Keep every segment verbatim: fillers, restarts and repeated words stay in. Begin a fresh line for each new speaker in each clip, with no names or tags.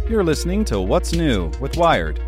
You're listening to What's New with Wired.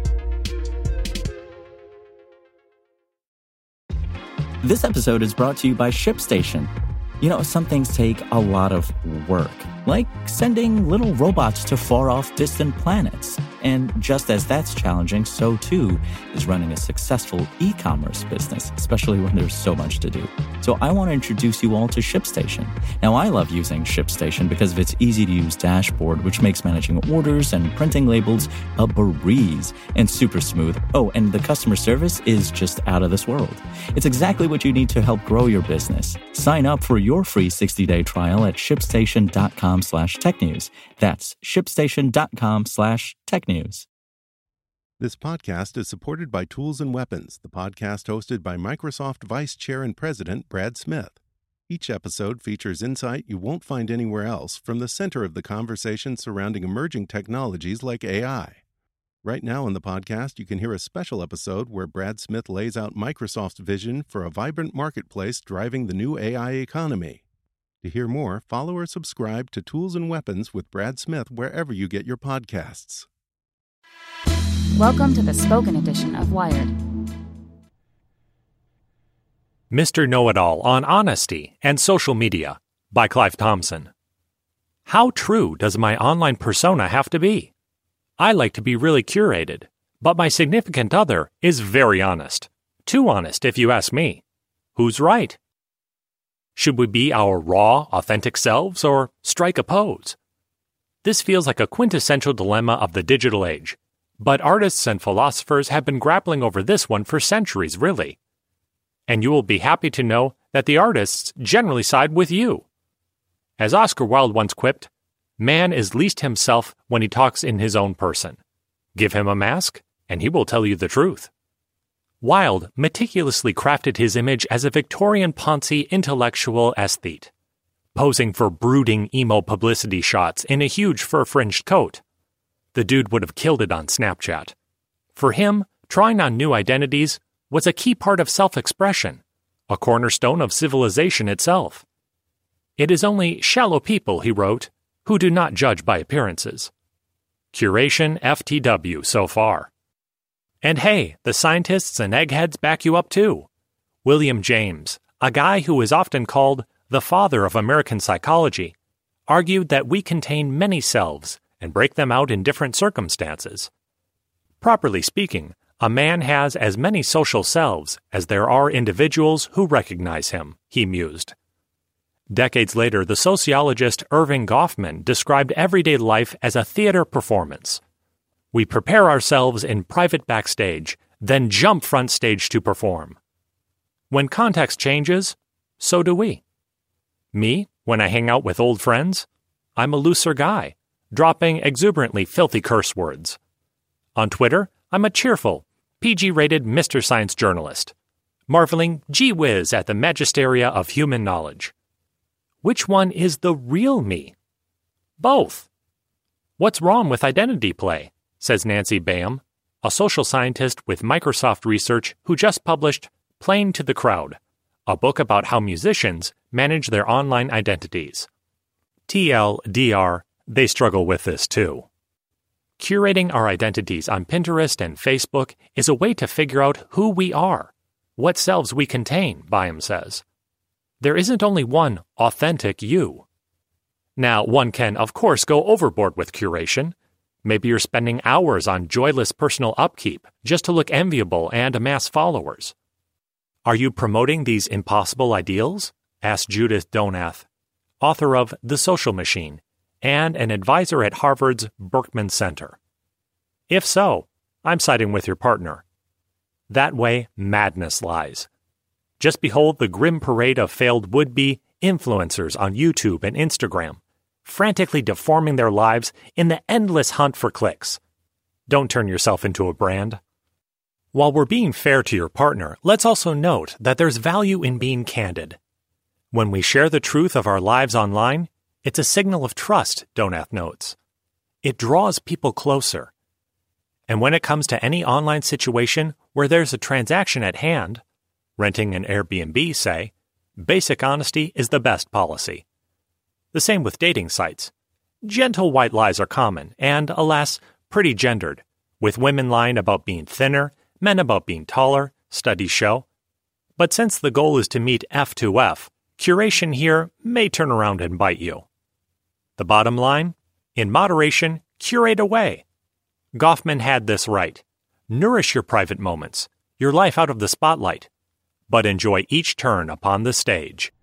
This episode is brought to you by ShipStation. You know, some things take a lot of work, like sending little robots to far-off distant planets. And just as that's challenging, so too is running a successful e-commerce business, especially when there's so much to do. So I want to introduce you all to ShipStation. Now, I love using ShipStation because of its easy-to-use dashboard, which makes managing orders and printing labels a breeze and super smooth. Oh, and the customer service is just out of this world. It's exactly what you need to help grow your business. Sign up for your free sixty-day trial at shipstation.com slash technews. That's shipstation.com slash technews.
This podcast is supported by Tools and Weapons, the podcast hosted by Microsoft Vice Chair and President Brad Smith. Each episode features insight you won't find anywhere else from the center of the conversation surrounding emerging technologies like A I. Right now in the podcast, you can hear a special episode where Brad Smith lays out Microsoft's vision for a vibrant marketplace driving the new A I economy. To hear more, follow or subscribe to Tools and Weapons with Brad Smith wherever you get your podcasts.
Welcome to the spoken edition of Wired.
Mister Know-It-All on Honesty and Social Media by Clive Thompson. How true does my online persona have to be? I like to be really curated, but my significant other is very honest. Too honest, if you ask me. Who's right? Should we be our raw, authentic selves or strike a pose? This feels like a quintessential dilemma of the digital age. But artists and philosophers have been grappling over this one for centuries, really. And you will be happy to know that the artists generally side with you. As Oscar Wilde once quipped, man is least himself when he talks in his own person. Give him a mask, and he will tell you the truth. Wilde meticulously crafted his image as a Victorian poncy intellectual aesthete, posing for brooding emo publicity shots in a huge fur-fringed coat. The dude would have killed it on Snapchat. For him, trying on new identities was a key part of self-expression, a cornerstone of civilization itself. It is only shallow people, he wrote, who do not judge by appearances. Curation F T W so far. And hey, the scientists and eggheads back you up too. William James, a guy who is often called the father of American psychology, argued that we contain many selves and break them out in different circumstances. Properly speaking, a man has as many social selves as there are individuals who recognize him, he mused. Decades later, the sociologist Irving Goffman described everyday life as a theater performance. We prepare ourselves in private backstage, then jump front stage to perform. When context changes, so do we. Me, when I hang out with old friends, I'm a looser guy, dropping exuberantly filthy curse words. On Twitter, I'm a cheerful, P G-rated Mister Science journalist, marveling gee whiz at the magisteria of human knowledge. Which one is the real me? Both. What's wrong with identity play, says Nancy Bayham, a social scientist with Microsoft Research who just published Playing to the Crowd, a book about how musicians manage their online identities. T L D R, they struggle with this too. Curating our identities on Pinterest and Facebook is a way to figure out who we are, what selves we contain, Bayham says. There isn't only one authentic you. Now, one can, of course, go overboard with curation. Maybe you're spending hours on joyless personal upkeep just to look enviable and amass followers. Are you promoting these impossible ideals? Asked Judith Donath, author of The Social Machine, and an advisor at Harvard's Berkman Center. If so, I'm siding with your partner. That way, madness lies. Just behold the grim parade of failed would-be influencers on YouTube and Instagram, frantically deforming their lives in the endless hunt for clicks. Don't turn yourself into a brand. While we're being fair to your partner, let's also note that there's value in being candid. When we share the truth of our lives online, it's a signal of trust, Donath notes. It draws people closer. And when it comes to any online situation where there's a transaction at hand, renting an Airbnb, say, basic honesty is the best policy. The same with dating sites. Gentle white lies are common, and, alas, pretty gendered, with women lying about being thinner, men about being taller, studies show. But since the goal is to meet F two F, curation here may turn around and bite you. The bottom line? In moderation, curate away. Goffman had this right. Nourish your private moments, your life out of the spotlight, but enjoy each turn upon the stage.